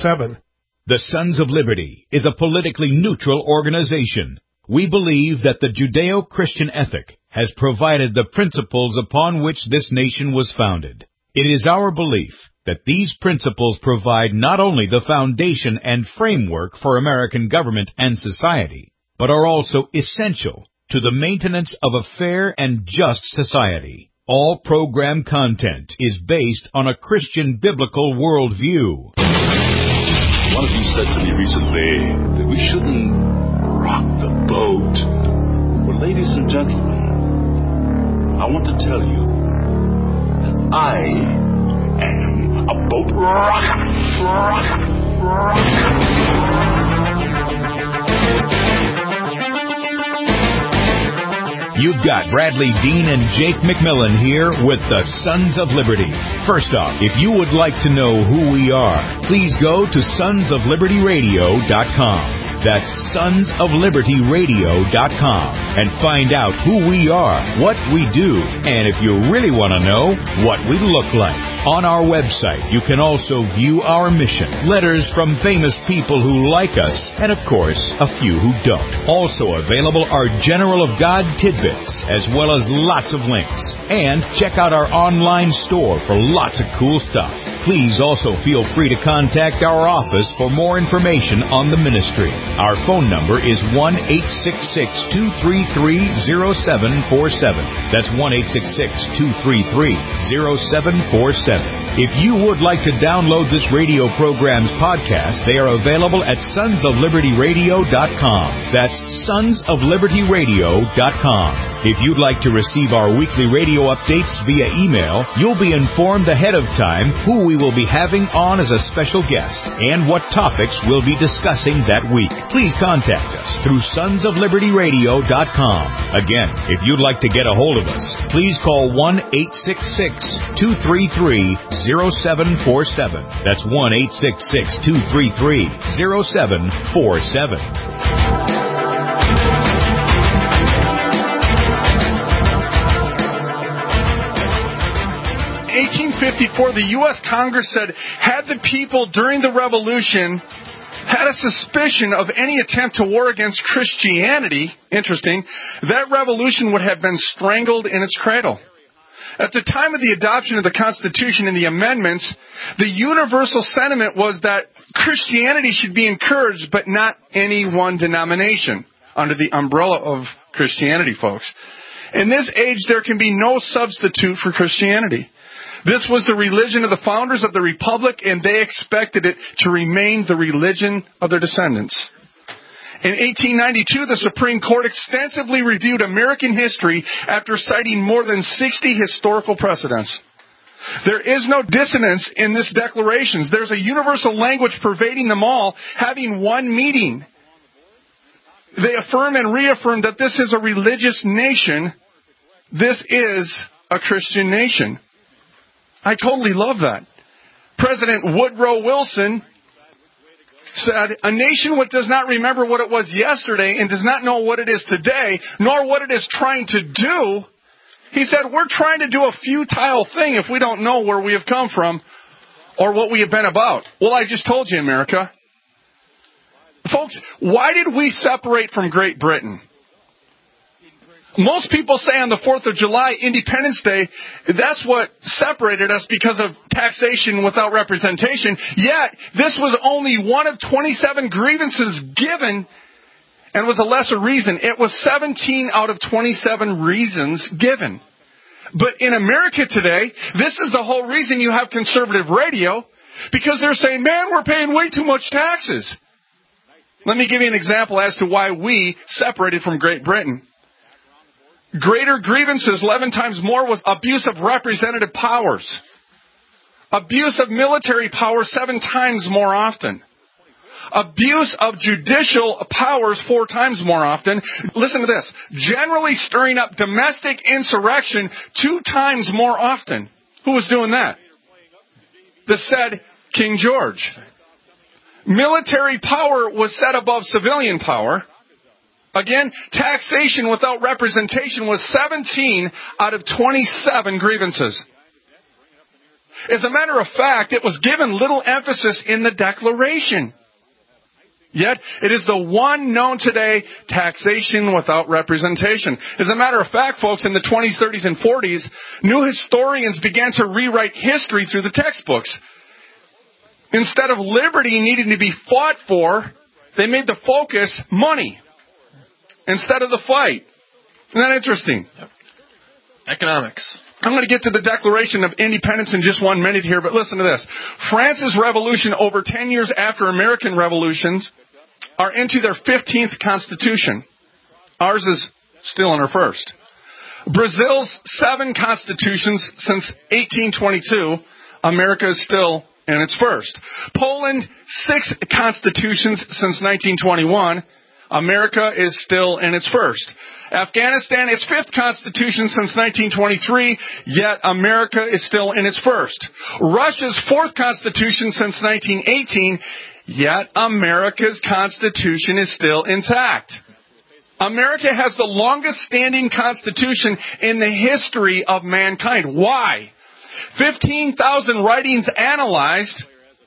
7. The Sons of Liberty is a politically neutral organization. We believe that the Judeo-Christian ethic has provided the principles upon which this nation was founded. It is our belief that these principles provide not only the foundation and framework for American government and society, but are also essential to the maintenance of a fair and just society. All program content is based on a Christian biblical worldview. One of you said to me recently that we shouldn't rock the boat. Well, ladies and gentlemen, I want to tell you that I am a boat rocker. You've got Bradley Dean and Jake McMillan here with the Sons of Liberty. First off, if you would like to know who we are, please go to sonsoflibertyradio.com. That's sonsoflibertyradio.com and find out who we are, what we do, and if you really want to know, what we look like. On our website, you can also view our mission, letters from famous people who like us, and of course, a few who don't. Also available are General of God tidbits, as well as lots of links. And check out our online store for lots of cool stuff. Please also feel free to contact our office for more information on the ministry. Our phone number is 1-866-233-0747. That's 1-866-233-0747. If you would like to download this radio program's podcast, they are available at sonsoflibertyradio.com. That's sonsoflibertyradio.com. If you'd like to receive our weekly radio updates via email, you'll be informed ahead of time who we will be having on as a special guest and what topics we'll be discussing that week. Please contact us through sonsoflibertyradio.com. Again, if you'd like to get a hold of us, please call 1-866-233-0747. That's 1-866-233-0747. 1854, the U.S. Congress said, had the people during the Revolution had a suspicion of any attempt to war against Christianity, interesting, that revolution would have been strangled in its cradle. At the time of the adoption of the Constitution and the amendments, the universal sentiment was that Christianity should be encouraged, but not any one denomination, under the umbrella of Christianity, folks. In this age, there can be no substitute for Christianity. This was the religion of the founders of the Republic, and they expected it to remain the religion of their descendants. In 1892, the Supreme Court extensively reviewed American history after citing more than 60 historical precedents. There is no dissonance in these declarations. There's a universal language pervading them all, having one meaning. They affirm and reaffirm that this is a religious nation. This is a Christian nation. I totally love that. President Woodrow Wilson said, a nation which does not remember what it was yesterday and does not know what it is today, nor what it is trying to do, he said, we're trying to do a futile thing if we don't know where we have come from or what we have been about. Well, I just told you, America. Folks, why did we separate from Great Britain? Most people say on the 4th of July, Independence Day, that's what separated us because of taxation without representation. Yet, this was only one of 27 grievances given and was a lesser reason. It was 17 out of 27 reasons given. But in America today, this is the whole reason you have conservative radio, because they're saying, man, we're paying way too much taxes. Let me give you an example as to why we separated from Great Britain. Greater grievances, 11 times more, was abuse of representative powers. Abuse of military power, 7 times more often. Abuse of judicial powers, 4 times more often. Listen to this. Generally stirring up domestic insurrection 2 times more often. Who was doing that? The said King George. Military power was set above civilian power. Again, taxation without representation was 17 out of 27 grievances. As a matter of fact, it was given little emphasis in the Declaration. Yet, it is the one known today, taxation without representation. As a matter of fact, folks, in the 20s, 30s, and 40s, new historians began to rewrite history through the textbooks. Instead of liberty needing to be fought for, they made the focus money instead of the fight. Isn't that interesting? Yep. Economics. I'm going to get to the Declaration of Independence in just 1 minute here, but listen to this. France's revolution over 10 years after American revolutions are into their 15th constitution. Ours is still in our first. Brazil's 7 constitutions since 1822. America is still in its first. Poland, 6 constitutions since 1921. America is still in its first. Afghanistan, its 5th constitution since 1923, yet America is still in its first. Russia's 4th constitution since 1918, yet America's constitution is still intact. America has the longest standing constitution in the history of mankind. Why? 15,000 writings analyzed,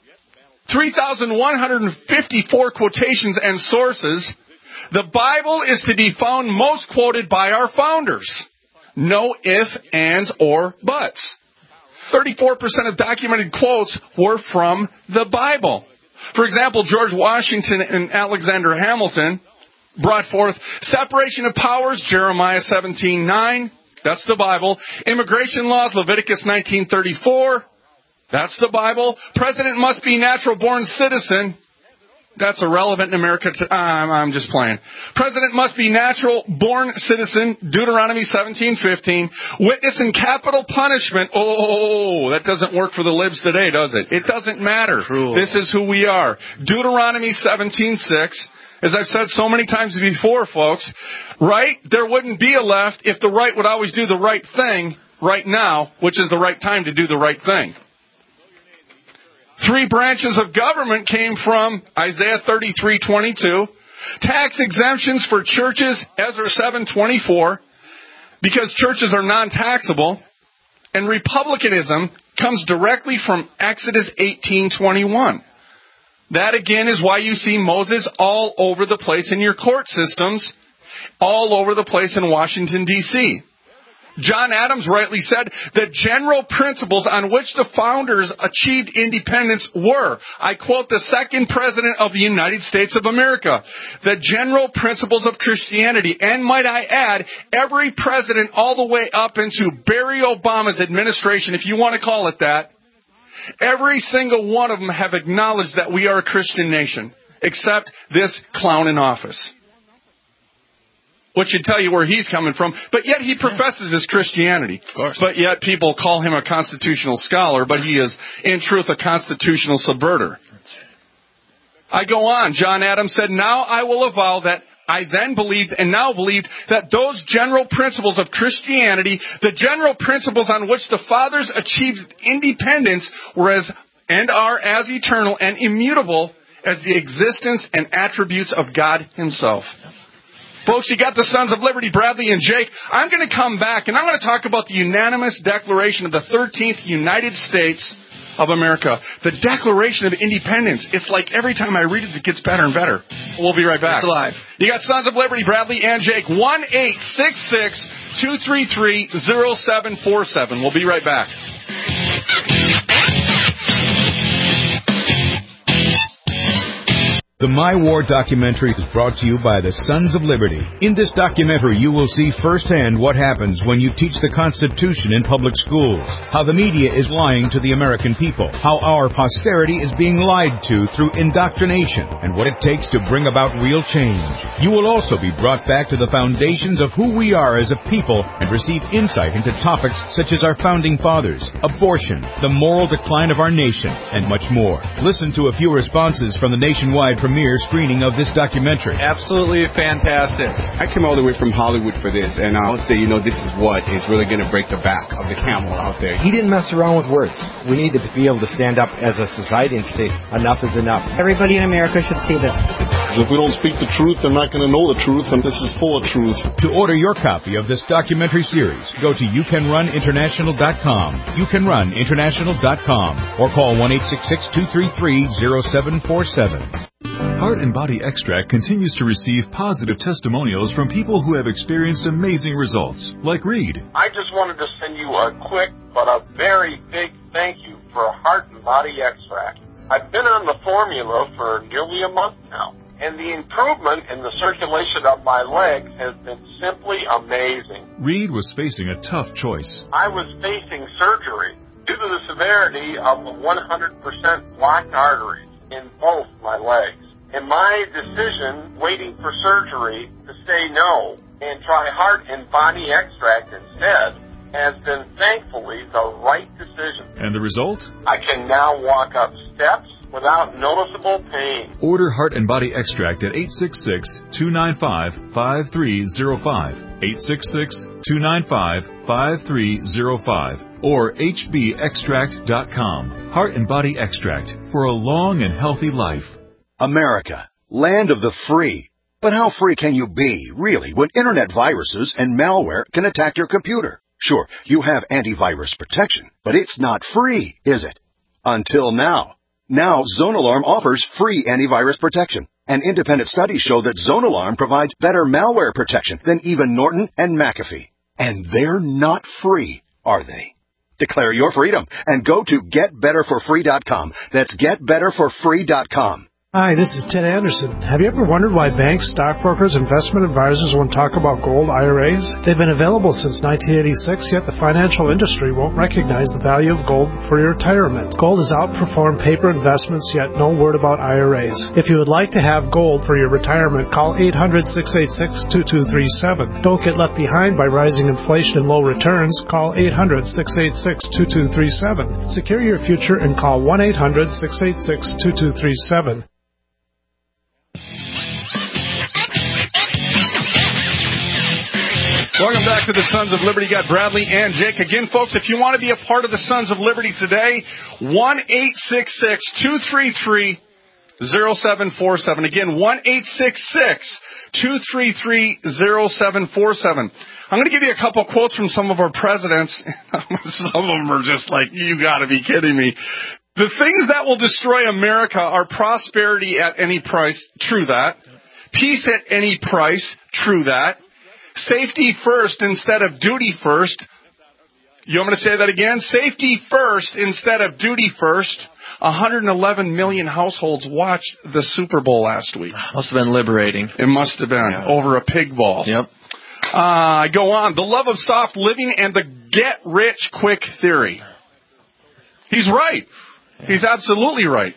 3,154 quotations and sources. The Bible is to be found most quoted by our founders. No ifs, ands, or buts. 34% of documented quotes were from the Bible. For example, George Washington and Alexander Hamilton brought forth separation of powers, Jeremiah 17:9. That's the Bible. Immigration laws, Leviticus 19:34. That's the Bible. President must be natural-born citizen. That's irrelevant in America. I'm just playing. President must be natural-born citizen. Deuteronomy 17:15. Witness in capital punishment. Oh, that doesn't work for the libs today, does it? It doesn't matter. Cruel. This is who we are. Deuteronomy 17:6. As I've said so many times before, folks, right? There wouldn't be a left if the right would always do the right thing right now, which is the right time to do the right thing. 3 branches of government came from Isaiah 33:22. Tax exemptions for churches, Ezra 7:24, because churches are non-taxable. And republicanism comes directly from Exodus 18:21. That again is why you see Moses all over the place in your court systems, all over the place in Washington, D.C. John Adams rightly said the general principles on which the founders achieved independence were, I quote the second president of the United States of America, the general principles of Christianity. And might I add, every president all the way up into Barry Obama's administration, if you want to call it that, every single one of them have acknowledged that we are a Christian nation, except this clown in office. Which should tell you where he's coming from. But yet he professes his Christianity. Of course. But yet people call him a constitutional scholar, but he is, in truth, a constitutional subverter. I go on. John Adams said, now I will avow that I then believed and now believed that those general principles of Christianity, the general principles on which the fathers achieved independence, were as and are as eternal and immutable as the existence and attributes of God himself. Folks, you got the Sons of Liberty, Bradley and Jake. I'm going to come back and I'm going to talk about the unanimous Declaration of the 13th United States of America. The Declaration of Independence. It's like every time I read it, it gets better and better. We'll be right back. It's alive. You got Sons of Liberty, Bradley and Jake. 1-866-233-0747. We'll be right back. The My War documentary is brought to you by the Sons of Liberty. In this documentary, you will see firsthand what happens when you teach the Constitution in public schools, how the media is lying to the American people, how our posterity is being lied to through indoctrination, and what it takes to bring about real change. You will also be brought back to the foundations of who we are as a people and receive insight into topics such as our founding fathers, abortion, the moral decline of our nation, and much more. Listen to a few responses from the nationwide premiere premiere screening of this documentary. Absolutely fantastic. I came all the way from Hollywood for this, and I would say, this is what is really going to break the back of the camel out there. He didn't mess around with words. We need to be able to stand up as a society and say, enough is enough. Everybody in America should see this. If we don't speak the truth, they're not going to know the truth, and this is full of truth. To order your copy of this documentary series, go to youcanruninternational.com, youcanruninternational.com, or call 1-866-233-0747. Heart and Body Extract continues to receive positive testimonials from people who have experienced amazing results, like Reed. I just wanted to send you a quick but a very big thank you for Heart and Body Extract. I've been on the formula for nearly a month now, and the improvement in the circulation of my legs has been simply amazing. Reed was facing a tough choice. I was facing surgery due to the severity of the 100% blocked arteries in both my legs. And my decision, waiting for surgery, to say no and try Heart and Body Extract instead, has been thankfully the right decision. And the result? I can now walk up steps without noticeable pain. Order Heart and Body Extract at 866-295-5305, 866-295-5305, or hbextract.com. Heart and Body Extract for a long and healthy life. America, land of the free. But how free can you be, really, when internet viruses and malware can attack your computer? Sure, you have antivirus protection, but it's not free, is it? Until now. Now, ZoneAlarm offers free antivirus protection. And independent studies show that ZoneAlarm provides better malware protection than even Norton and McAfee. And they're not free, are they? Declare your freedom and go to GetBetterForFree.com. That's GetBetterForFree.com. Hi, this is Ted Anderson. Have you ever wondered why banks, stockbrokers, investment advisors won't talk about gold IRAs? They've been available since 1986, yet the financial industry won't recognize the value of gold for your retirement. Gold has outperformed paper investments, yet no word about IRAs. If you would like to have gold for your retirement, call 800-686-2237. Don't get left behind by rising inflation and low returns. Call 800-686-2237. Secure your future and call 1-800-686-2237. Welcome back to the Sons of Liberty. Got Bradley and Jake. Again, folks, if you want to be a part of the Sons of Liberty today, 1-866-233-0747. Again, 1-866-233-0747. I'm going to give you a couple quotes from some of our presidents. Some of them are just like, you got to be kidding me. The things that will destroy America are prosperity at any price. True that. Peace at any price. True that. Safety first instead of duty first. You want me to say that again? Safety first instead of duty first. 111 million households watched the Super Bowl last week. Must have been liberating. It must have been. Yeah. Over a pig ball. Yep. I go on. The love of soft living and the get-rich-quick theory. He's right. Yeah. He's absolutely right.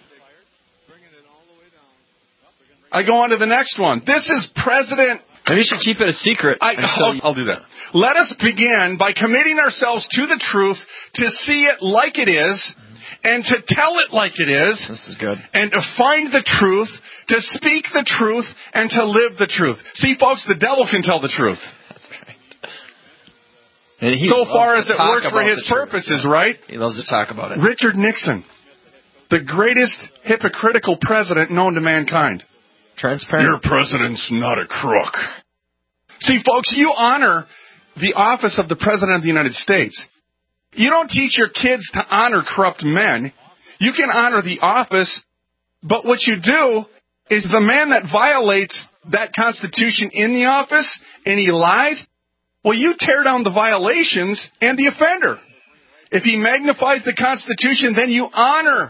I go on to the next one. This is President... Maybe you should keep it a secret. I'll do that. Let us begin by committing ourselves to the truth, to see it like it is, and to tell it like it is. This is good. And to find the truth, to speak the truth, and to live the truth. See, folks, the devil can tell the truth. That's right. So far as it works for his purposes, right? He loves to talk about it. Richard Nixon, the greatest hypocritical president known to mankind. Transparent. Your president's not a crook. See, folks, you honor the office of the President of the United States. You don't teach your kids to honor corrupt men. You can honor the office, but what you do is the man that violates that Constitution in the office and he lies, well, you tear down the violations and the offender. If he magnifies the Constitution, then you honor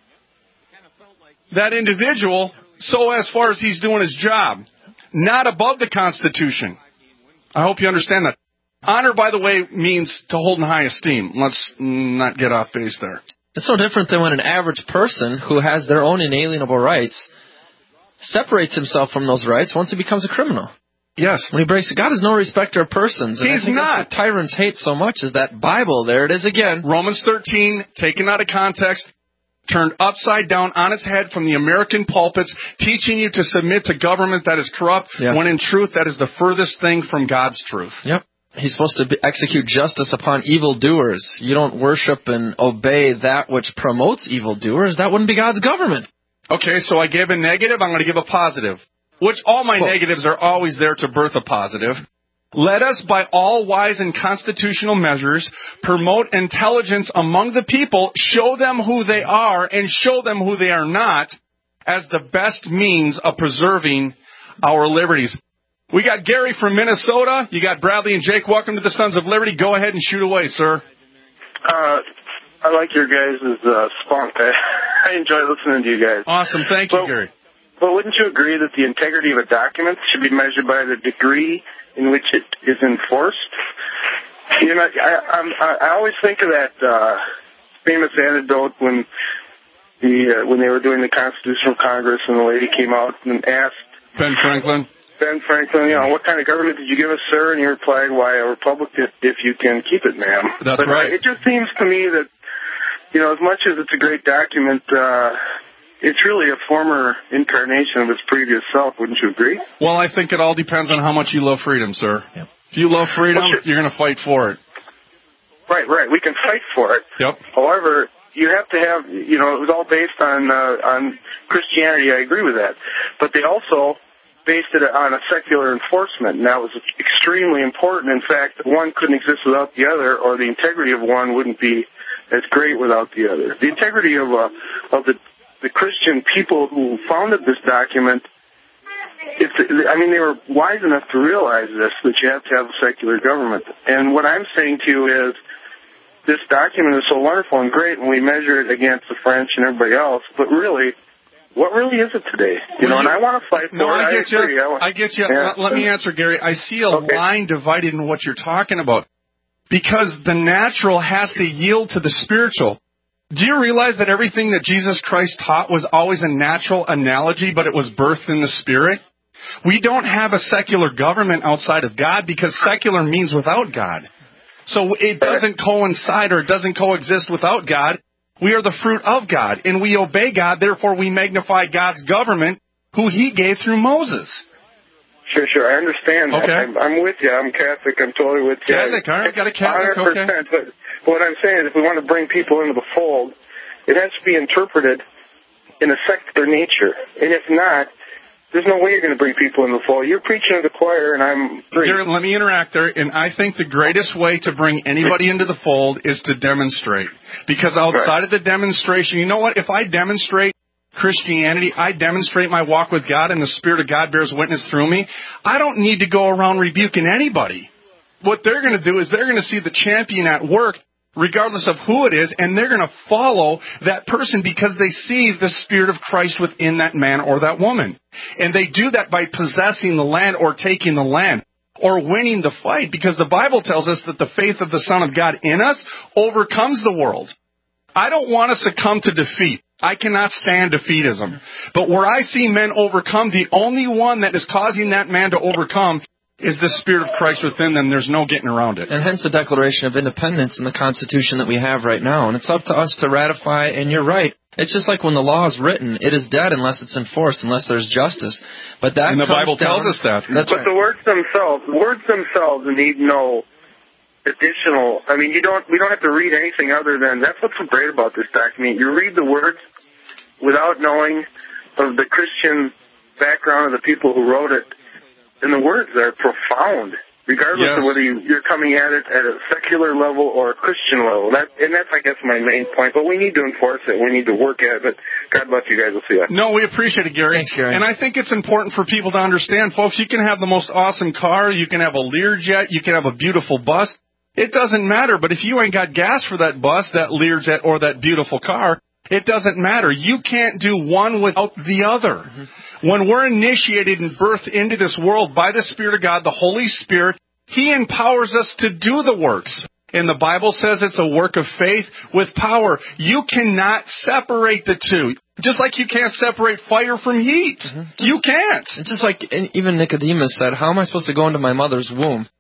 that individual so as far as he's doing his job, not above the Constitution. I hope you understand that. Honor, by the way, means to hold in high esteem. Let's not get off base there. It's no different than when an average person who has their own inalienable rights separates himself from those rights once he becomes a criminal. Yes. When he breaks it, God is no respecter of persons. And He's not. That's what tyrants hate so much is that Bible. There it is again. Romans 13, taken out of context. turned upside down on its head from the American pulpits, teaching you to submit to government that is corrupt, when in truth that is the furthest thing from God's truth. Yep. He's supposed to execute justice upon evildoers. You don't worship and obey that which promotes evildoers. That wouldn't be God's government. Okay, so I gave a negative, I'm going to give a positive. Which all my negatives are always there to birth a positive. Let us, by all wise and constitutional measures, promote intelligence among the people, show them who they are, and show them who they are not, as the best means of preserving our liberties. We got Gary from Minnesota. You got Bradley and Jake. Welcome to the Sons of Liberty. Go ahead and shoot away, sir. I like your guys' spunk. I enjoy listening to you guys. Awesome. Thank you, Gary. But wouldn't you agree that the integrity of a document should be measured by the degree in which it is enforced? You know, I always think of that famous anecdote when they were doing the Constitutional Congress and the lady came out and asked Ben Franklin, you know, what kind of government did you give us, sir? And he replied, why, a republic if you can keep it, ma'am. That's right. It just seems to me that, you know, as much as it's a great document, it's really a former incarnation of its previous self. Wouldn't you agree? Well, I think it all depends on how much you love freedom, sir. Yep. If you love freedom, you're going to fight for it. Right. We can fight for it. Yep. However, you have to have, you know, it was all based on Christianity. I agree with that. But they also based it on a secular enforcement, and that was extremely important. In fact, one couldn't exist without the other, or the integrity of one wouldn't be as great without the other. The integrity of the Christian people who founded this document, they were wise enough to realize this, that you have to have a secular government. And what I'm saying to you is, this document is so wonderful and great when we measure it against the French and everybody else, but really, what really is it today? You know, and I want to fight for it. I get you. Yeah. Let me answer, Gary. I see a line divided in what you're talking about. Because the natural has to yield to the spiritual. Do you realize that everything that Jesus Christ taught was always a natural analogy, but it was birthed in the Spirit? We don't have a secular government outside of God because secular means without God. So it doesn't coincide or it doesn't coexist without God. We are the fruit of God, and we obey God, therefore we magnify God's government, who He gave through Moses. Sure, I understand that. Okay. I'm with you. I'm Catholic. I'm totally with you. Catholic, all right, got a Catholic, 100%. okay. But what I'm saying is if we want to bring people into the fold, it has to be interpreted in a secular nature. And if not, there's no way you're going to bring people in the fold. You're preaching to the choir, and I'm... Gary, let me interact there, and I think the greatest way to bring anybody into the fold is to demonstrate. Because outside of the demonstration, you know what? If I demonstrate Christianity, I demonstrate my walk with God, and the Spirit of God bears witness through me, I don't need to go around rebuking anybody. What they're going to do is they're going to see the champion at work, regardless of who it is, and they're going to follow that person because they see the Spirit of Christ within that man or that woman. And they do that by possessing the land or taking the land or winning the fight, because the Bible tells us that the faith of the Son of God in us overcomes the world. I don't want to succumb to defeat. I cannot stand defeatism. But where I see men overcome, the only one that is causing that man to overcome is the Spirit of Christ within them. There's no getting around it. And hence the Declaration of Independence and the Constitution that we have right now. And it's up to us to ratify, and you're right. It's just like when the law is written, it is dead unless it's enforced, unless there's justice. But that and the Bible tells us that. But the words themselves need no additional. I mean, we don't have to read anything other than, that's what's so great about this document. You read the words without knowing of the Christian background of the people who wrote it, and the words are profound, regardless of whether you're coming at it at a secular level or a Christian level. That's, I guess, my main point. But we need to enforce it. We need to work at it. But God bless you guys. We'll see you. No, we appreciate it, Gary. Thanks, Gary. And I think it's important for people to understand, folks, you can have the most awesome car. You can have a Learjet. You can have a beautiful bus. It doesn't matter. But if you ain't got gas for that bus, that Learjet, or that beautiful car, it doesn't matter. You can't do one without the other. Mm-hmm. When we're initiated and birthed into this world by the Spirit of God, the Holy Spirit, He empowers us to do the works. And the Bible says it's a work of faith with power. You cannot separate the two. Just like you can't separate fire from heat. Mm-hmm. You can't. Just like even Nicodemus said, how am I supposed to go into my mother's womb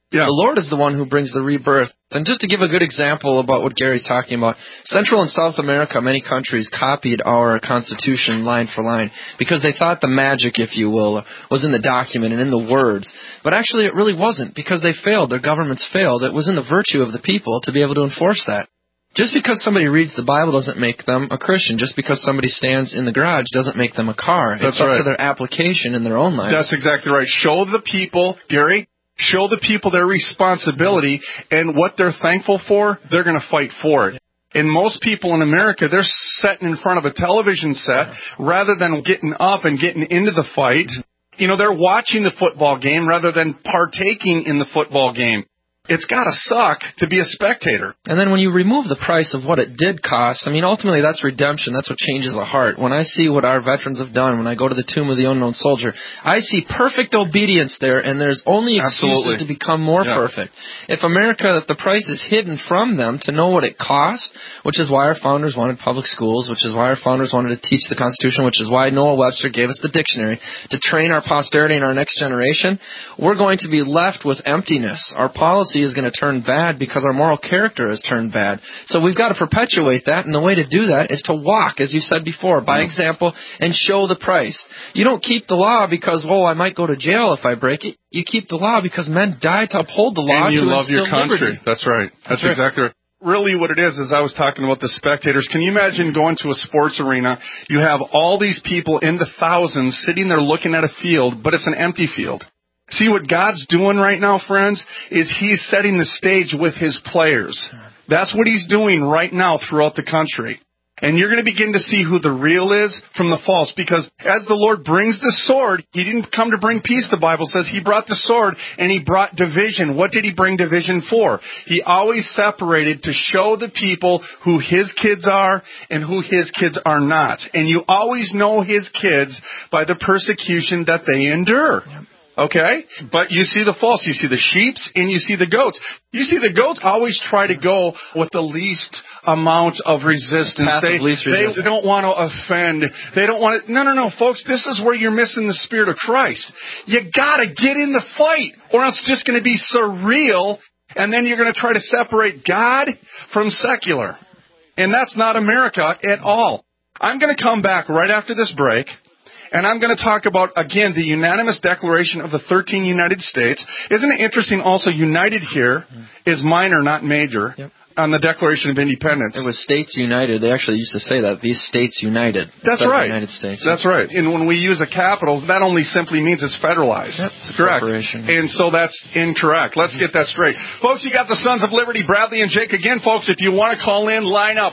Yeah. The Lord is the one who brings the rebirth. And just to give a good example about what Gary's talking about, Central and South America, many countries copied our Constitution line for line because they thought the magic, if you will, was in the document and in the words. But actually it really wasn't, because they failed. Their governments failed. It was in the virtue of the people to be able to enforce that. Just because somebody reads the Bible doesn't make them a Christian. Just because somebody stands in the garage doesn't make them a car. It's up to their application in their own lives. That's exactly right. Show the people, Gary, show the people their responsibility and what they're thankful for, they're going to fight for it. And most people in America, they're sitting in front of a television set rather than getting up and getting into the fight. You know, they're watching the football game rather than partaking in the football game. It's got to suck to be a spectator. And then when you remove the price of what it did cost, I mean, ultimately that's redemption. That's what changes a heart. When I see what our veterans have done, when I go to the Tomb of the Unknown Soldier, I see perfect obedience there, and there's only excuses to become more perfect. If America, if the price is hidden from them to know what it cost, which is why our founders wanted public schools, which is why our founders wanted to teach the Constitution, which is why Noah Webster gave us the dictionary, to train our posterity and our next generation, we're going to be left with emptiness. Our policy is going to turn bad because our moral character has turned bad. So we've got to perpetuate that, and the way to do that is to walk, as you said before, by example, and show the price. You don't keep the law because, I might go to jail if I break it. You keep the law because men died to uphold the law, and you to love your country. Liberty. That's right. That's exactly right. Really what it is I was talking about the spectators. Can you imagine going to a sports arena? You have all these people in the thousands sitting there looking at a field, but it's an empty field. See, what God's doing right now, friends, is He's setting the stage with His players. That's what He's doing right now throughout the country. And you're going to begin to see who the real is from the false, because as the Lord brings the sword, He didn't come to bring peace, the Bible says. He brought the sword and He brought division. What did He bring division for? He always separated to show the people who His kids are and who His kids are not. And you always know His kids by the persecution that they endure. Okay? But you see the false. You see the sheeps and you see the goats. You see the goats always try to go with the least amount of resistance. They don't want to offend. They don't want to... No, folks. This is where you're missing the Spirit of Christ. You got to get in the fight, or else it's just going to be surreal, and then you're going to try to separate God from secular. And that's not America at all. I'm going to come back right after this break. And I'm going to talk about, again, the unanimous declaration of the 13 United States. Isn't it interesting also, united here is minor, not major, on the Declaration of Independence. It was States United. They actually used to say that, these States united. That's right. United States. That's right. And when we use a capital, that only simply means it's federalized. That's correct. And so that's incorrect. Let's get that straight. Folks, you got the Sons of Liberty, Bradley and Jake. Again, folks, if you want to call in, line up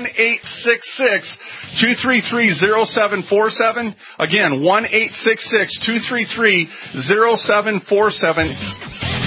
1-866-233-0747. Again, 1-866-233-0747.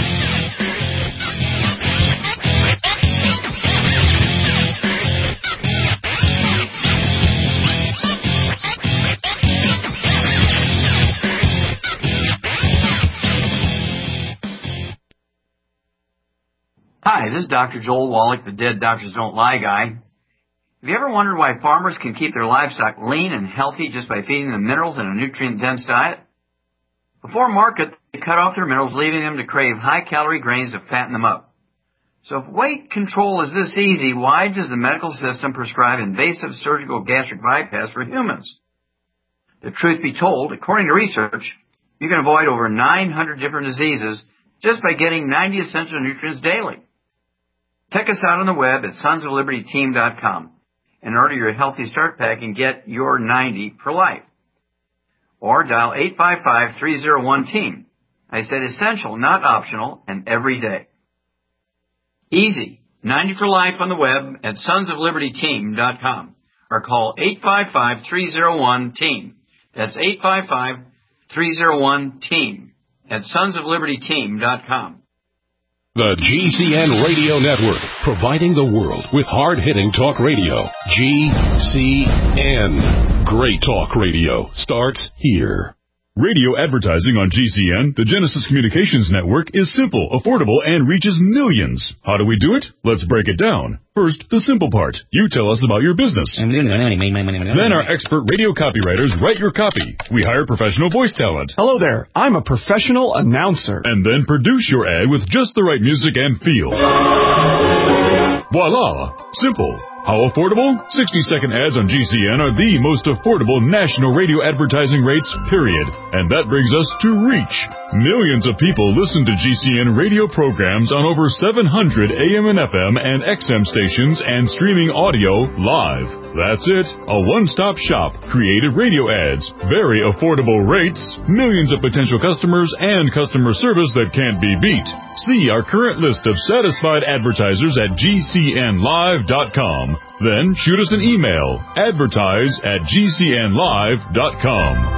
Hi, this is Dr. Joel Wallach, the Dead Doctors Don't Lie guy. Have you ever wondered why farmers can keep their livestock lean and healthy just by feeding them minerals in a nutrient-dense diet? Before market, they cut off their minerals, leaving them to crave high-calorie grains to fatten them up. So if weight control is this easy, why does the medical system prescribe invasive surgical gastric bypass for humans? The truth be told, according to research, you can avoid over 900 different diseases just by getting 90 essential nutrients daily. Check us out on the web at sonsoflibertyteam.com and order your Healthy Start Pack and get your 90 for life. Or dial 855-301-TEAM. I said essential, not optional, and every day. Easy. 90 for life on the web at sonsoflibertyteam.com. Or call 855-301-TEAM. That's 855-301-TEAM at sonsoflibertyteam.com. The GCN Radio Network, providing the world with hard-hitting talk radio. GCN. Great talk radio starts here. Radio advertising on GCN, the Genesis Communications Network, is simple, affordable, and reaches millions. How do we do it? Let's break it down. First, the simple part. You tell us about your business. Then our expert radio copywriters write your copy. We hire professional voice talent. Hello there. I'm a professional announcer. And then produce your ad with just the right music and feel. Voila! Simple. How affordable? 60-second ads on GCN are the most affordable national radio advertising rates, period. And that brings us to reach. Millions of people listen to GCN radio programs on over 700 AM and FM and XM stations and streaming audio live. That's it. A one-stop shop. Creative radio ads. Very affordable rates. Millions of potential customers and customer service that can't be beat. See our current list of satisfied advertisers at GCNlive.com. Then shoot us an email. advertise@GCNlive.com.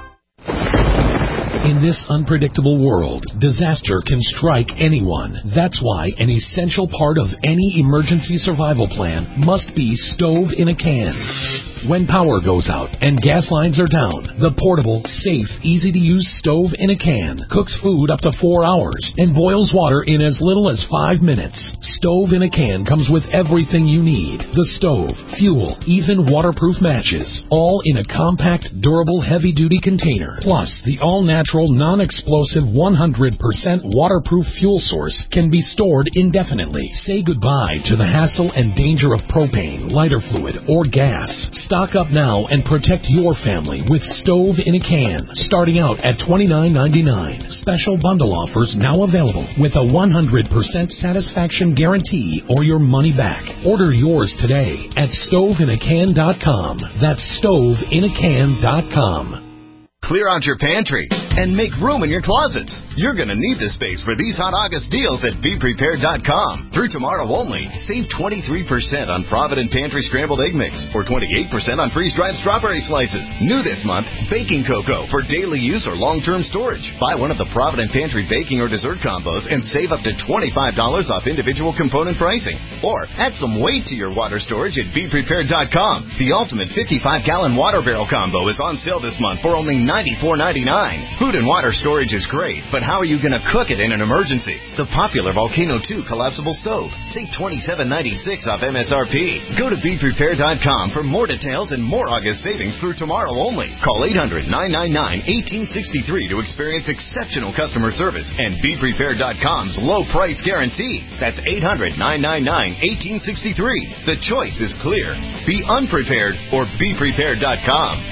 In this unpredictable world, disaster can strike anyone. That's why an essential part of any emergency survival plan must be stove in a can. When power goes out and gas lines are down, the portable, safe, easy-to-use stove in a can cooks food up to 4 hours and boils water in as little as 5 minutes. Stove in a can comes with everything you need. The stove, fuel, even waterproof matches, all in a compact, durable, heavy-duty container. Plus, the all-natural, non-explosive, 100% waterproof fuel source can be stored indefinitely. Say goodbye to the hassle and danger of propane, lighter fluid, or gas. Stock up now and protect your family with stove in a can, starting out at $29.99. Special bundle offers now available with a 100% satisfaction guarantee or your money back. Order yours today at stoveinacan.com. That's stoveinacan.com. Clear out your pantry and make room in your closets. You're going to need the space for these hot August deals at BePrepared.com. Through tomorrow only, save 23% on Provident Pantry Scrambled Egg Mix or 28% on freeze-dried strawberry slices. New this month, baking cocoa for daily use or long-term storage. Buy one of the Provident Pantry baking or dessert combos and save up to $25 off individual component pricing. Or add some weight to your water storage at BePrepared.com. The ultimate 55-gallon water barrel combo is on sale this month for only $94.99. Food and water storage is great, but how are you going to cook it in an emergency? The popular Volcano 2 collapsible stove. Save $27.96 off MSRP. Go to BePrepared.com for more details and more August savings through tomorrow only. Call 800-999-1863 to experience exceptional customer service and BePrepared.com's low price guarantee. That's 800-999-1863. The choice is clear. Be unprepared or BePrepared.com.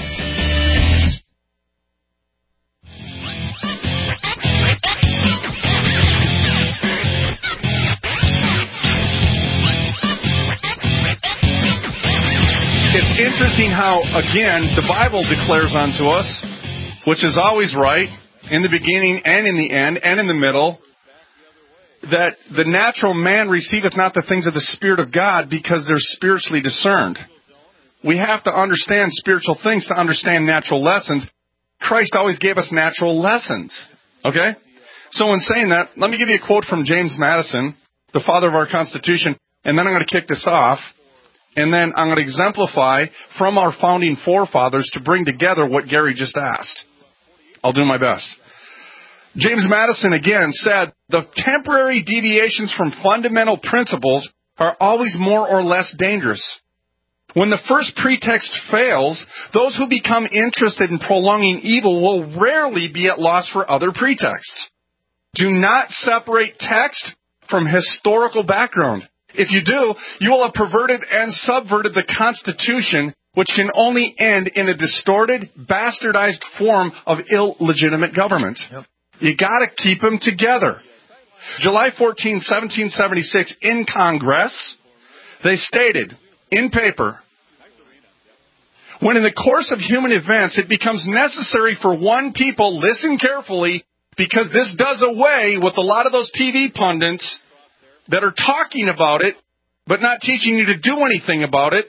It's interesting how, again, the Bible declares unto us, which is always right, in the beginning and in the end and in the middle, that the natural man receiveth not the things of the Spirit of God because they're spiritually discerned. We have to understand spiritual things to understand natural lessons. Christ always gave us natural lessons. Okay? So in saying that, let me give you a quote from James Madison, the father of our Constitution, and then I'm going to kick this off. And then I'm going to exemplify from our founding forefathers to bring together what Gary just asked. I'll do my best. James Madison again said, the temporary deviations from fundamental principles are always more or less dangerous. When the first pretext fails, those who become interested in prolonging evil will rarely be at loss for other pretexts. Do not separate text from historical background. If you do, you will have perverted and subverted the Constitution, which can only end in a distorted, bastardized form of illegitimate government. Yep. You got to keep them together. July 14, 1776, in Congress, they stated, in paper, when in the course of human events it becomes necessary for one people, listen carefully, because this does away with a lot of those TV pundits that are talking about it, but not teaching you to do anything about it,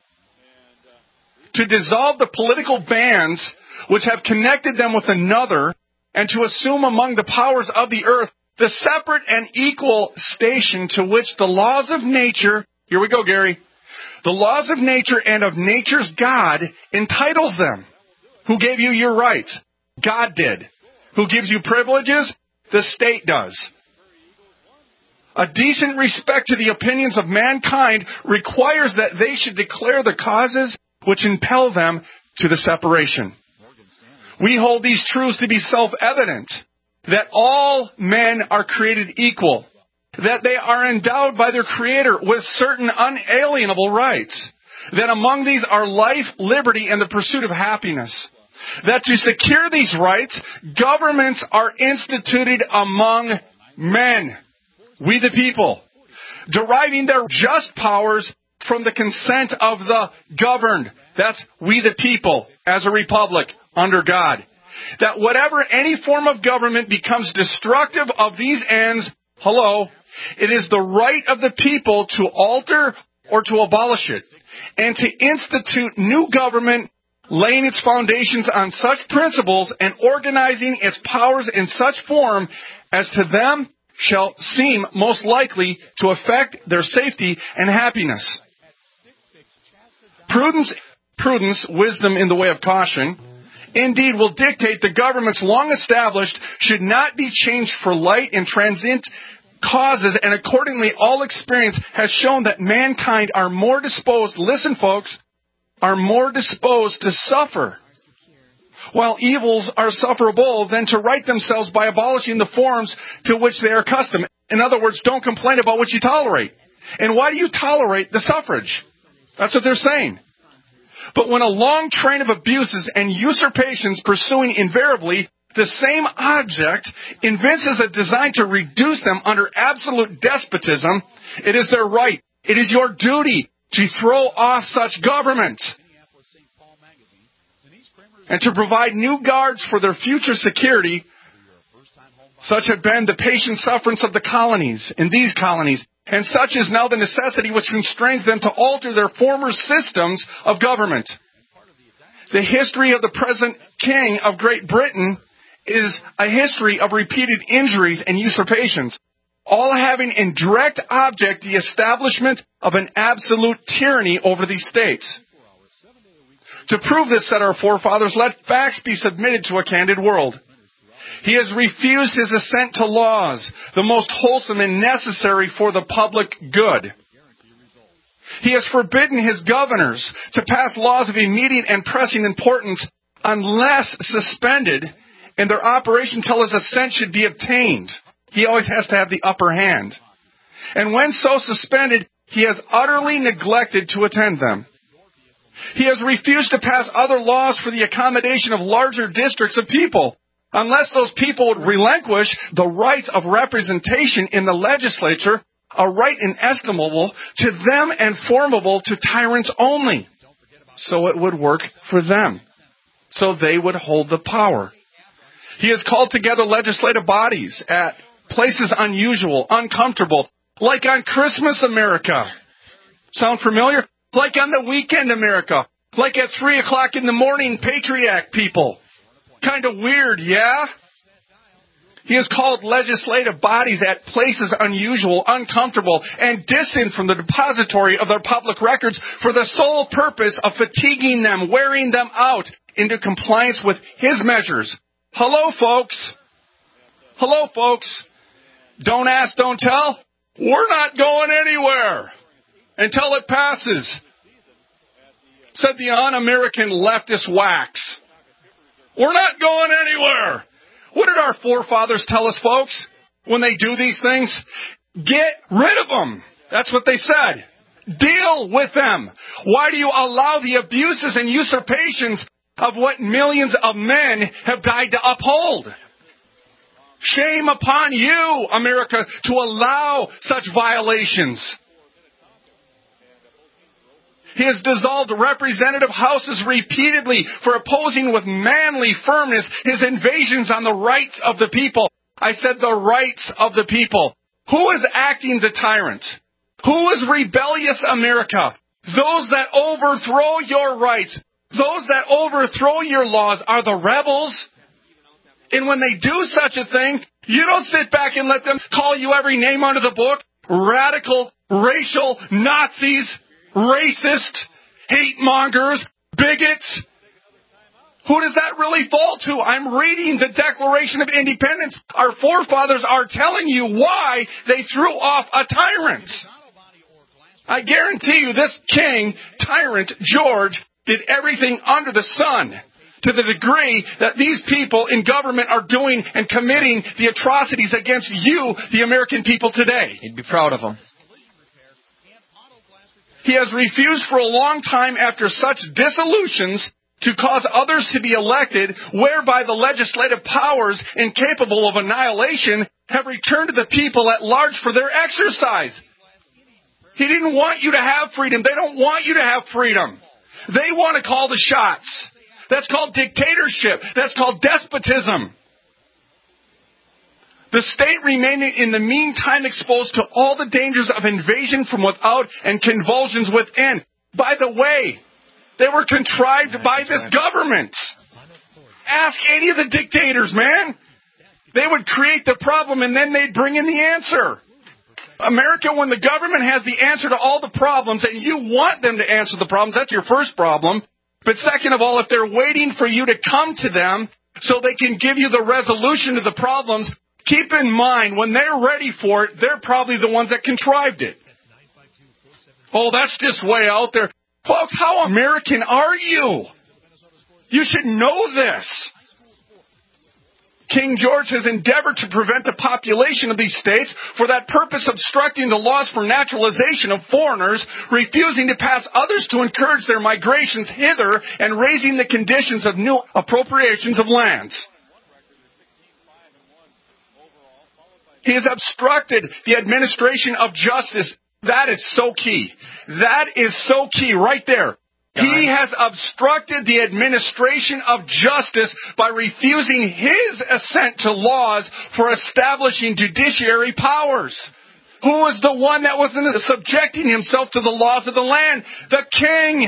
to dissolve the political bands which have connected them with another, and to assume among the powers of the earth the separate and equal station to which the laws of nature, here we go, Gary, the laws of nature and of nature's God entitles them, who gave you your rights. God did. Who gives you privileges? The state does. A decent respect to the opinions of mankind requires that they should declare the causes which impel them to the separation. We hold these truths to be self-evident, that all men are created equal, that they are endowed by their Creator with certain unalienable rights, that among these are life, liberty, and the pursuit of happiness, that to secure these rights, governments are instituted among men, we the people, deriving their just powers from the consent of the governed. That's we the people, as a republic, under God. That whatever any form of government becomes destructive of these ends, it is the right of the people to alter or to abolish it, and to institute new government, laying its foundations on such principles and organizing its powers in such form as to them shall seem most likely to affect their safety and happiness. Prudence, wisdom in the way of caution, indeed will dictate the governments long established should not be changed for light and transient causes, and accordingly all experience has shown that mankind are more disposed, listen folks, are more disposed to suffer, while evils are sufferable, than to right themselves by abolishing the forms to which they are accustomed. In other words, don't complain about what you tolerate. And why do you tolerate the suffrage? That's what they're saying. But when a long train of abuses and usurpations pursuing invariably the same object evinces a design to reduce them under absolute despotism, it is their right, it is your duty to throw off such government and to provide new guards for their future security. Such have been the patient sufferance of the colonies, in these colonies, and such is now the necessity which constrains them to alter their former systems of government. The history of the present King of Great Britain is a history of repeated injuries and usurpations, all having in direct object the establishment of an absolute tyranny over these states. To prove this, said our forefathers, let facts be submitted to a candid world. He has refused his assent to laws, the most wholesome and necessary for the public good. He has forbidden his governors to pass laws of immediate and pressing importance unless suspended in their operation till his assent should be obtained. He always has to have the upper hand. And when so suspended, he has utterly neglected to attend them. He has refused to pass other laws for the accommodation of larger districts of people, unless those people would relinquish the rights of representation in the legislature, a right inestimable to them and formable to tyrants only. So it would work for them. So they would hold the power. He has called together legislative bodies at places unusual, uncomfortable, like on Christmas America. Sound familiar? Like on the weekend America. Like at 3 o'clock in the morning, Patriot people. Kind of weird, yeah? He has called legislative bodies at places unusual, uncomfortable, and distant from the depository of their public records for the sole purpose of fatiguing them, wearing them out into compliance with his measures. Hello, folks. Hello, folks. Don't ask, don't tell. We're not going anywhere until it passes, said the un-American leftist whacks. We're not going anywhere. What did our forefathers tell us, folks, when they do these things? Get rid of them. That's what they said. Deal with them. Why do you allow the abuses and usurpations of what millions of men have died to uphold? Shame upon you, America, to allow such violations. He has dissolved representative houses repeatedly for opposing with manly firmness his invasions on the rights of the people. I said the rights of the people. Who is acting the tyrant? Who is rebellious America? Those that overthrow your rights, those that overthrow your laws are the rebels. And when they do such a thing, you don't sit back and let them call you every name under the book. Radical, racial, Nazis, racist, hate mongers, bigots. Who does that really fall to? I'm reading the Declaration of Independence. Our forefathers are telling you why they threw off a tyrant. I guarantee you this king, tyrant, George, did everything under the sun to the degree that these people in government are doing and committing the atrocities against you, the American people, today. He'd be proud of them. He has refused for a long time after such dissolutions to cause others to be elected, whereby the legislative powers incapable of annihilation have returned to the people at large for their exercise. He didn't want you to have freedom. They don't want you to have freedom. They want to call the shots. That's called dictatorship. That's called despotism. The state remained in the meantime exposed to all the dangers of invasion from without and convulsions within. By the way, they were contrived by this government. Ask any of the dictators, man. They would create the problem and then they'd bring in the answer. America, when the government has the answer to all the problems and you want them to answer the problems, that's your first problem. But second of all, if they're waiting for you to come to them so they can give you the resolution to the problems, keep in mind, when they're ready for it, they're probably the ones that contrived it. Oh, that's just way out there. Folks, how American are you? You should know this. King George has endeavored to prevent the population of these states, for that purpose obstructing the laws for naturalization of foreigners, refusing to pass others to encourage their migrations hither, and raising the conditions of new appropriations of lands. He has obstructed the administration of justice. That is so key. That is so key right there. He has obstructed the administration of justice by refusing his assent to laws for establishing judiciary powers. Who was the one that wasn't subjecting himself to the laws of the land? The king.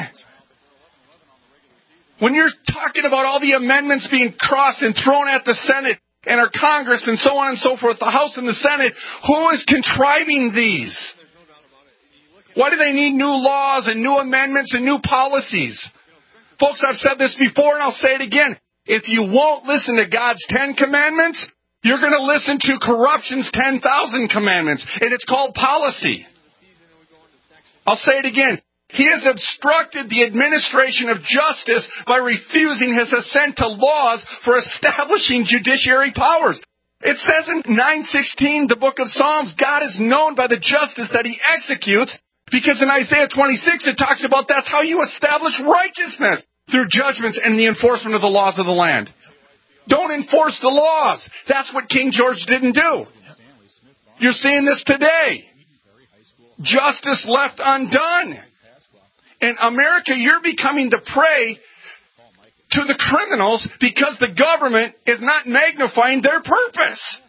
When you're talking about all the amendments being crossed and thrown at the Senate and our Congress and so on and so forth, the House and the Senate, who is contriving these? Why do they need new laws and new amendments and new policies? Folks, I've said this before and I'll say it again. If you won't listen to God's 10 commandments, you're going to listen to corruption's 10,000 commandments. And it's called policy. I'll say it again. He has obstructed the administration of justice by refusing his assent to laws for establishing judiciary powers. It says in 9:16, the book of Psalms, God is known by the justice that he executes. Because in Isaiah 26, it talks about that's how you establish righteousness, through judgments and the enforcement of the laws of the land. Don't enforce the laws. That's what King George didn't do. You're seeing this today. Justice left undone. In America, you're becoming the prey to the criminals because the government is not magnifying their purpose.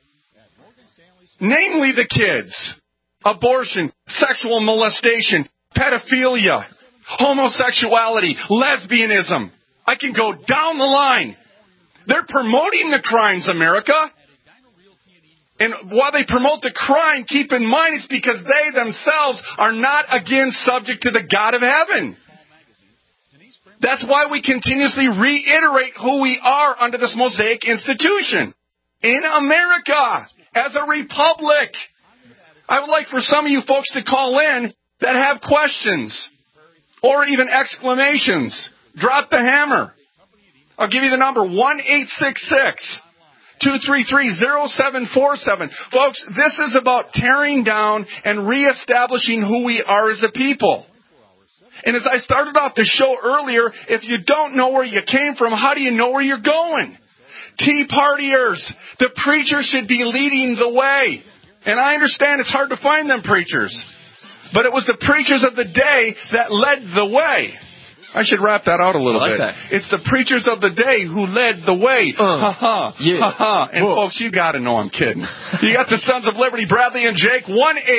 Namely the kids. Abortion, sexual molestation, pedophilia, homosexuality, lesbianism. I can go down the line. They're promoting the crimes, America. And while they promote the crime, keep in mind it's because they themselves are not again subject to the God of heaven. That's why we continuously reiterate who we are under this Mosaic institution. In America, as a republic. I would like for some of you folks to call in that have questions or even exclamations. Drop the hammer. I'll give you the number, 1-866-233-0747. Folks, this is about tearing down and reestablishing who we are as a people. And as I started off the show earlier, if you don't know where you came from, how do you know where you're going? Tea Partiers, the preacher should be leading the way. And I understand it's hard to find them preachers. But it was the preachers of the day that led the way. I should wrap that out a little bit. That. It's the preachers of the day who led the way. Ha-ha. Yeah. Ha-ha. And folks, you got to know I'm kidding. You got the Sons of Liberty, Bradley and Jake,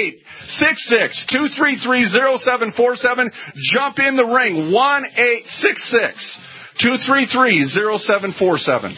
1-866-233-0747. Jump in the ring, 1-866-233-0747.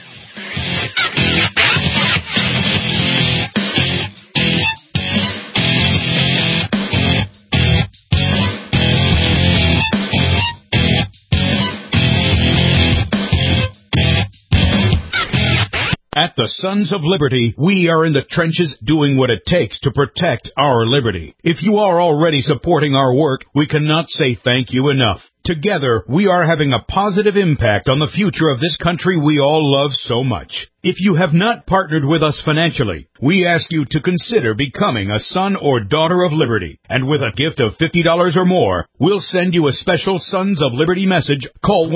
At the Sons of Liberty, we are in the trenches doing what it takes to protect our liberty. If you are already supporting our work, we cannot say thank you enough. Together, we are having a positive impact on the future of this country we all love so much. If you have not partnered with us financially, we ask you to consider becoming a son or daughter of liberty. And with a gift of $50 or more, we'll send you a special Sons of Liberty message. Call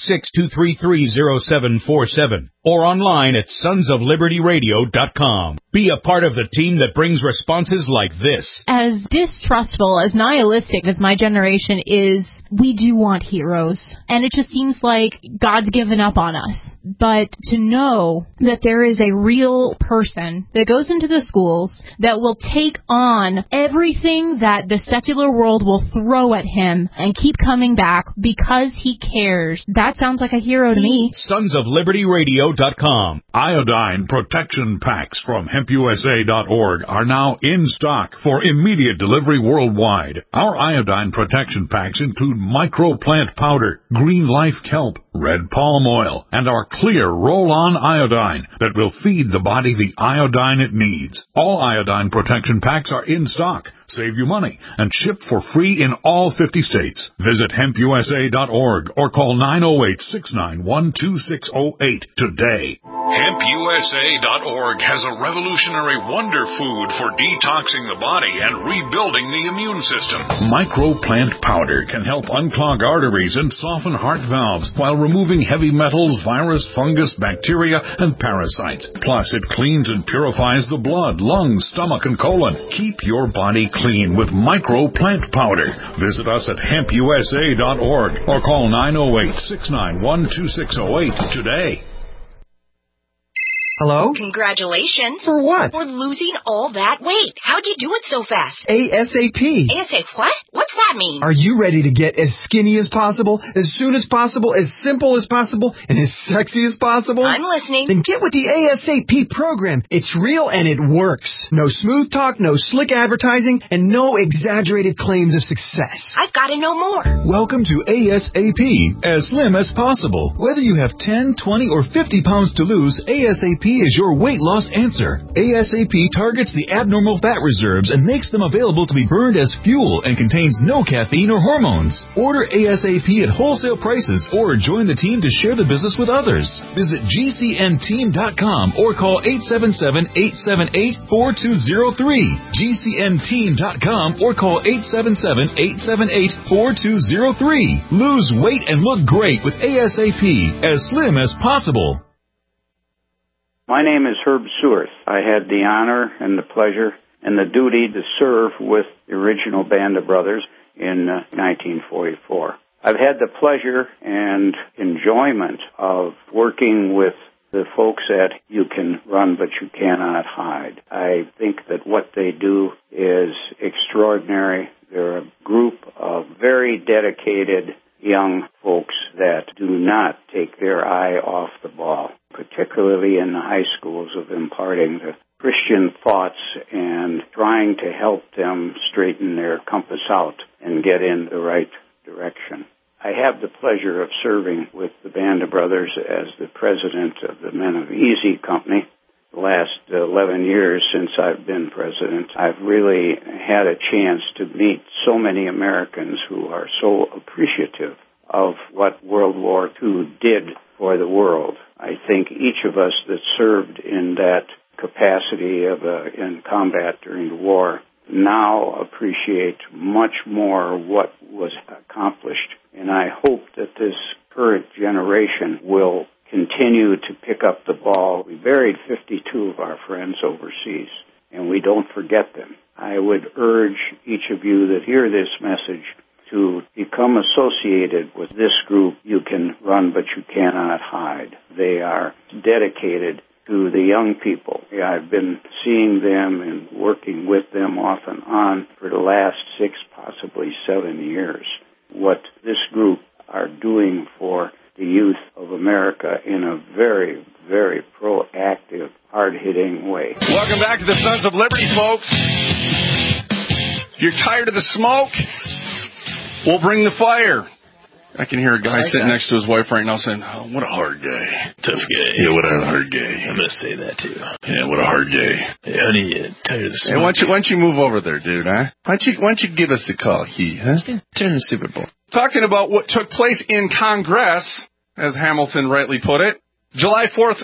1-866-233-0747 or online at sonsoflibertyradio.com. Be a part of the team that brings responses like this. As distrustful, as nihilistic as my generation is, we do want heroes. And it just seems like God's given up on us. But to know that there is a real person that goes into the schools that will take on everything that the secular world will throw at him and keep coming back because he cares, that sounds like a hero to me. sonsoflibertyradio.com. Iodine protection packs from hempusa.org are now in stock for immediate delivery worldwide. Our iodine protection packs include microplant powder, green life kelp, red palm oil, and our clear roll-on iodine that will feed the body the iodine it needs. All iodine protection packs are in stock, save you money, and shipped for free in all 50 states. Visit hempusa.org or call 908-691-2608 today. HempUSA.org has a revolutionary wonder food for detoxing the body and rebuilding the immune system. Microplant powder can help unclog arteries and soften heart valves while removing heavy metals, virus, fungus, bacteria, and parasites. Plus, it cleans and purifies the blood, lungs, stomach, and colon. Keep your body clean with microplant powder. Visit us at hempusa.org or call 908-691-2608 today. Hello? Congratulations. For what? For losing all that weight. How'd you do it so fast? ASAP. ASAP what? What's that mean? Are you ready to get as skinny as possible, as soon as possible, as simple as possible, and as sexy as possible? I'm listening. Then get with the ASAP program. It's real and it works. No smooth talk, no slick advertising, and no exaggerated claims of success. I've got to know more. Welcome to ASAP, as slim as possible. Whether you have 10, 20, or 50 pounds to lose, ASAP is your weight loss answer. ASAP targets the abnormal fat reserves and makes them available to be burned as fuel and contains no caffeine or hormones. Order ASAP at wholesale prices or join the team to share the business with others. Visit GCNteam.com or call 877-878-4203. GCNteam.com or call 877-878-4203. Lose weight and look great with ASAP, as slim as possible. My name is Herb Sewerth. I had the honor and the pleasure and the duty to serve with the original Band of Brothers in 1944. I've had the pleasure and enjoyment of working with the folks at You Can Run But You Cannot Hide. I think that what they do is extraordinary. They're a group of very dedicated young folks that do not take their eye off the ball, particularly in the high schools, of imparting the Christian thoughts and trying to help them straighten their compass out and get in the right direction. I have the pleasure of serving with the Band of Brothers as the president of the Men of Easy Company. The last 11 years since I've been president, I've really had a chance to meet so many Americans who are so appreciative of what World War II did for the world. I think each of us that served in that capacity in combat during the war now appreciate much more what was accomplished. And I hope that this current generation will continue to pick up the ball. We buried 52 of our friends overseas, and we don't forget them. I would urge each of you that hear this message to become associated with this group. You Can Run But You Cannot Hide. They are dedicated to the young people. I've been seeing them and working with them off and on for the last 6, possibly 7 years. What this group are doing for the youth of America in a very, very proactive, hard-hitting way. Welcome back to the Sons of Liberty, folks. You're tired of the smoke? We'll bring the fire. I can hear a guy sitting next to his wife right now saying, "Oh, what a hard guy. Tough guy. Yeah, what a hard guy." I'm going to say that, too. Yeah, what a hard guy. Hey, honey, tired of the why don't you move over there, dude, huh? Why don't you give us a call, Turn the Super Bowl. Talking about what took place in Congress, as Hamilton rightly put it, July 4th,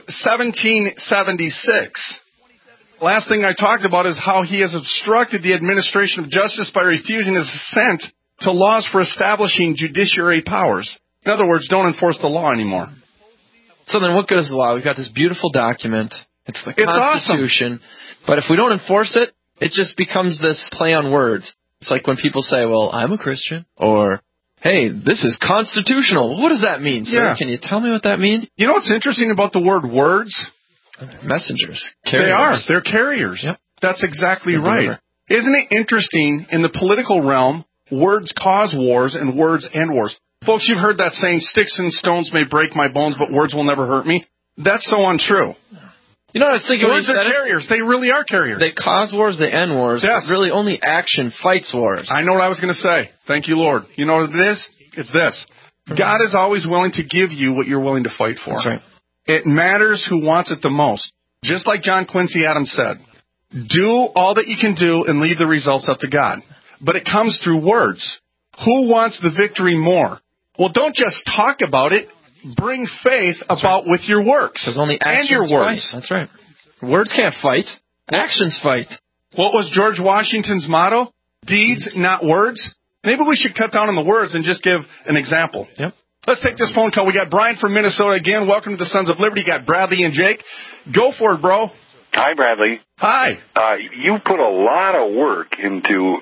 1776. Last thing I talked about is how he has obstructed the administration of justice by refusing his assent to laws for establishing judiciary powers. In other words, don't enforce the law anymore. So then what good is the law? We've got this beautiful document. It's the Constitution. Awesome. But if we don't enforce it, it just becomes this play on words. It's like when people say, well, I'm a Christian, or, hey, this is constitutional. What does that mean, sir? Yeah. Can you tell me what that means? You know what's interesting about the word words? Messengers. Carriers. They are. They're carriers. Yep. That's exactly right. Isn't it interesting, in the political realm, words cause wars and words end wars. Folks, you've heard that saying, sticks and stones may break my bones, but words will never hurt me. That's so untrue. You know what I was thinking? Words are carriers. They really are carriers. They cause wars, they end wars. Yes. But really, only action fights wars. I know what I was going to say. Thank you, Lord. You know what it is? It's this. God is always willing to give you what you're willing to fight for. That's right. It matters who wants it the most. Just like John Quincy Adams said, do all that you can do and leave the results up to God. But it comes through words. Who wants the victory more? Well, don't just talk about it. Bring faith about with your works. Because only actions and your words. Fight. That's right. Words can't fight. Actions fight. What was George Washington's motto? Deeds, not words. Maybe we should cut down on the words and just give an example. Yep. Let's take this phone call. We got Brian from Minnesota again. Welcome to the Sons of Liberty. You got Bradley and Jake. Go for it, bro. Hi, Bradley. Hi. You put a lot of work into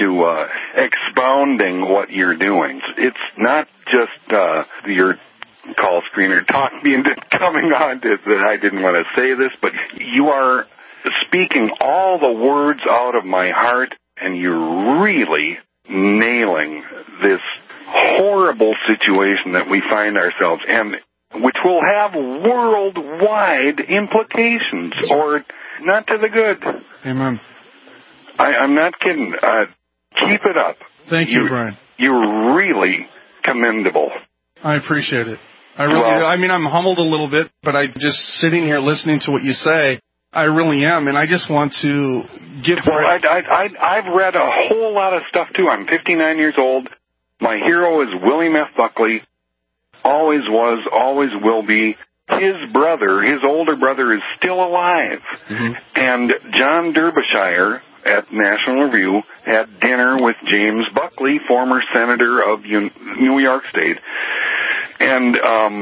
expounding what you're doing. It's not just your call screener coming on that I didn't want to say this, but you are speaking all the words out of my heart, and you're really nailing this horrible situation that we find ourselves in, which will have worldwide implications, or not to the good. Amen. I'm not kidding. Keep it up. Thank you, Brian. You're really commendable. I appreciate it. I really do. I mean, I'm humbled a little bit, but I just sitting here listening to what you say, I really am, and I just want to give... Well, I've read a whole lot of stuff, too. I'm 59 years old. My hero is William F. Buckley. Always was, always will be. His brother, his older brother, is still alive. Mm-hmm. And John Derbyshire at National Review had dinner with James Buckley, former senator of New York State. And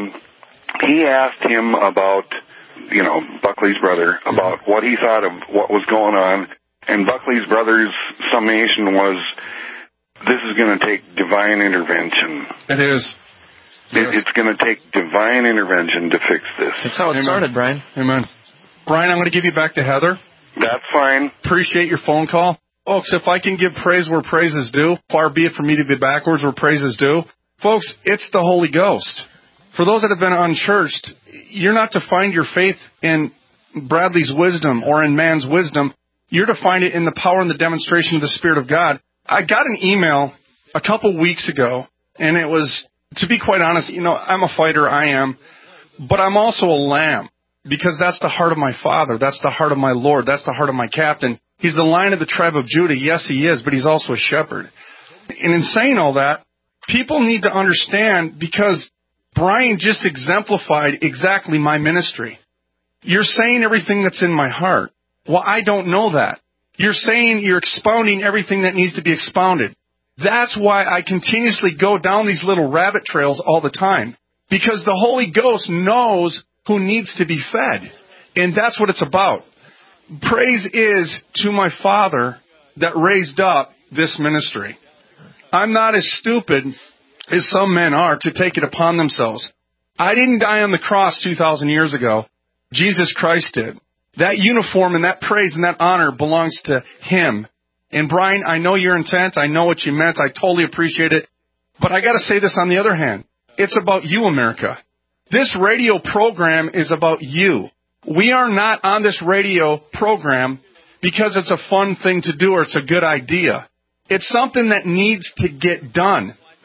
he asked him about, Buckley's brother, about what he thought of what was going on. And Buckley's brother's summation was, this is going to take divine intervention. It is. It's going to take divine intervention to fix this. That's how it started, Brian. Amen. Brian, I'm going to give you back to Heather. That's fine. Appreciate your phone call. Folks, if I can give praise where praise is due, far be it for me to be backwards where praise is due. Folks, it's the Holy Ghost. For those that have been unchurched, you're not to find your faith in Bradley's wisdom or in man's wisdom. You're to find it in the power and the demonstration of the Spirit of God. I got an email a couple weeks ago, and it was, to be quite honest, I'm a fighter, I am, but I'm also a lamb, because that's the heart of my Father. That's the heart of my Lord. That's the heart of my captain. He's the Lion of the tribe of Judah. Yes, he is, but he's also a shepherd. And in saying all that, people need to understand, because Brian just exemplified exactly my ministry. You're saying everything that's in my heart. Well, I don't know that. You're saying you're expounding everything that needs to be expounded. That's why I continuously go down these little rabbit trails all the time. Because the Holy Ghost knows who needs to be fed. And that's what it's about. Praise is to my Father that raised up this ministry. I'm not as stupid as some men are to take it upon themselves. I didn't die on the cross 2,000 years ago. Jesus Christ did. That uniform and that praise and that honor belongs to Him. And Brian, I know your intent. I know what you meant. I totally appreciate it. But I got to say this on the other hand. It's about you, America. This radio program is about you. We are not on this radio program because it's a fun thing to do or it's a good idea. It's something that needs to get done.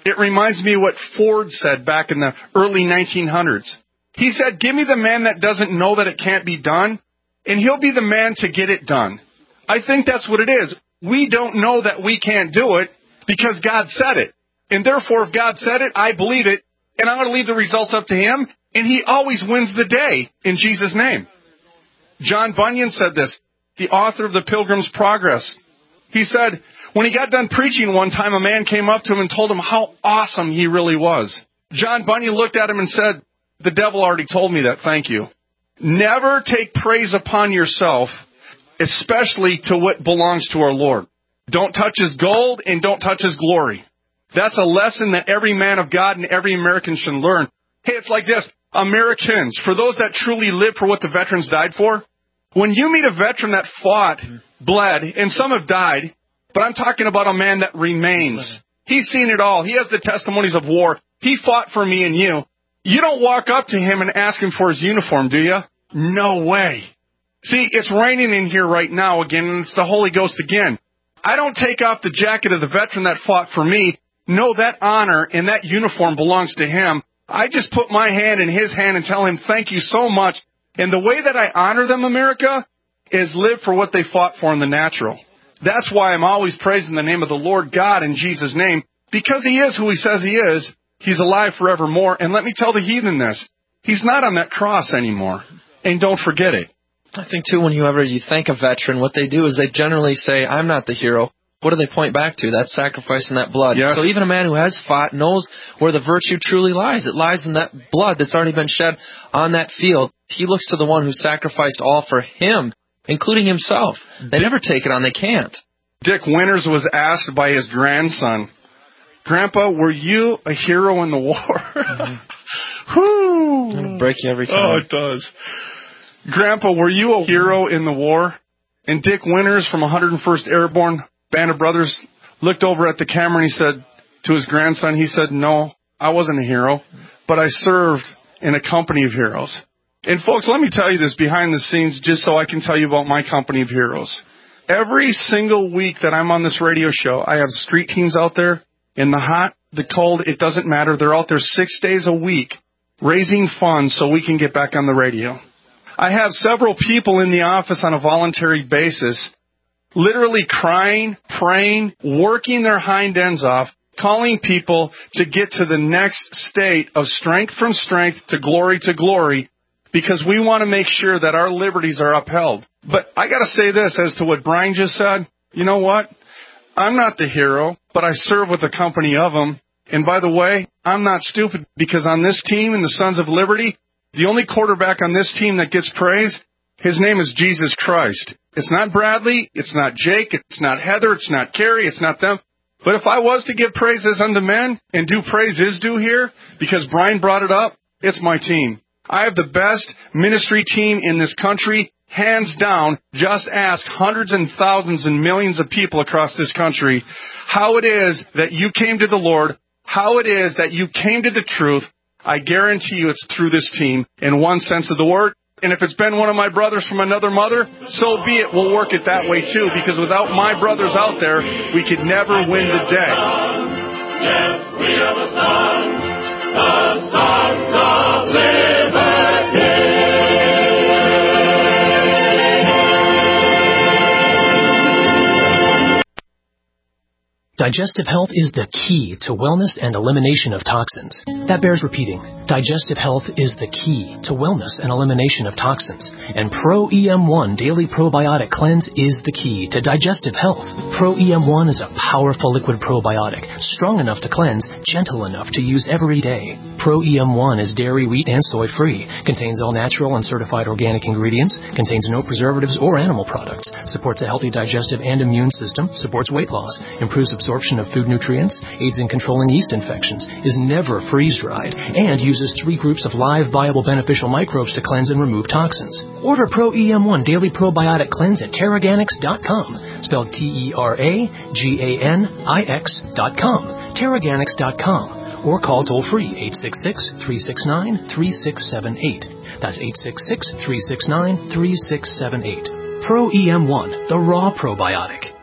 It reminds me of what Ford said back in the early 1900s. He said, give me the man that doesn't know that it can't be done, and he'll be the man to get it done. I think that's what it is. We don't know that we can't do it because God said it. And therefore, if God said it, I believe it, and I'm going to leave the results up to Him, and He always wins the day in Jesus' name. John Bunyan said this, the author of The Pilgrim's Progress. He said, when he got done preaching one time, a man came up to him and told him how awesome he really was. John Bunyan looked at him and said, the devil already told me that, thank you. Never take praise upon yourself, especially to what belongs to our Lord. Don't touch His gold and don't touch His glory. That's a lesson that every man of God and every American should learn. Hey, it's like this. Americans, for those that truly live for what the veterans died for, when you meet a veteran that fought, bled, and some have died, but I'm talking about a man that remains. He's seen it all. He has the testimonies of war. He fought for me and you. You don't walk up to him and ask him for his uniform, do you? No way. See, it's raining in here right now again, and it's the Holy Ghost again. I don't take off the jacket of the veteran that fought for me. No, that honor and that uniform belongs to him. I just put my hand in his hand and tell him, thank you so much. And the way that I honor them, America, is live for what they fought for in the natural. That's why I'm always praising the name of the Lord God in Jesus' name, because He is who He says He is. He's alive forevermore. And let me tell the heathen this. He's not on that cross anymore. And don't forget it. I think, too, whenever you thank a veteran, what they do is they generally say, I'm not the hero. What do they point back to? That sacrifice and that blood. Yes. So even a man who has fought knows where the virtue truly lies. It lies in that blood that's already been shed on that field. He looks to the one who sacrificed all for him, including himself. They never take it on. They can't. Dick Winters was asked by his grandson, Grandpa, were you a hero in the war? Mm-hmm. Whoo! It'll break you every time. Oh, it does. Grandpa, were you a hero in the war? And Dick Winters from 101st Airborne Band of Brothers looked over at the camera and he said to his grandson, he said, no, I wasn't a hero, but I served in a company of heroes. And folks, let me tell you this behind the scenes just so I can tell you about my company of heroes. Every single week that I'm on this radio show, I have street teams out there in the hot, the cold, it doesn't matter. They're out there 6 days a week raising funds so we can get back on the radio. I have several people in the office on a voluntary basis literally crying, praying, working their hind ends off, calling people to get to the next state of strength from strength to glory, because we want to make sure that our liberties are upheld. But I got to say this as to what Brian just said. You know what? I'm not the hero, but I serve with a company of them. And by the way, I'm not stupid, because on this team in the Sons of Liberty, the only quarterback on this team that gets praise, his name is Jesus Christ. It's not Bradley, it's not Jake, it's not Heather, it's not Carrie, it's not them. But if I was to give praises unto men and do praise is due here, because Brian brought it up, it's my team. I have the best ministry team in this country, hands down. Just ask hundreds and thousands and millions of people across this country how it is that you came to the Lord, how it is that you came to the truth. I guarantee you it's through this team in one sense of the word. And if it's been one of my brothers from another mother, so be it. We'll work it that way too, because without my brothers out there, we could never win the day. Yes, we are the sons of liberty. Digestive health is the key to wellness and elimination of toxins. That bears repeating. Digestive health is the key to wellness and elimination of toxins. And Pro EM1 Daily Probiotic Cleanse is the key to digestive health. Pro EM1 is a powerful liquid probiotic, strong enough to cleanse, gentle enough to use every day. Pro EM1 is dairy, wheat, and soy-free, contains all natural and certified organic ingredients, contains no preservatives or animal products, supports a healthy digestive and immune system, supports weight loss, improves absorption of food nutrients, aids in controlling yeast infections, is never freeze-dried, and uses 3 groups of live, viable, beneficial microbes to cleanse and remove toxins. Order Pro EM1 Daily Probiotic Cleanse at Teraganix.com, spelled TerraGanix.com, Teraganix.com, or call toll-free 866-369-3678. That's 866-369-3678. Pro EM1, the raw probiotic.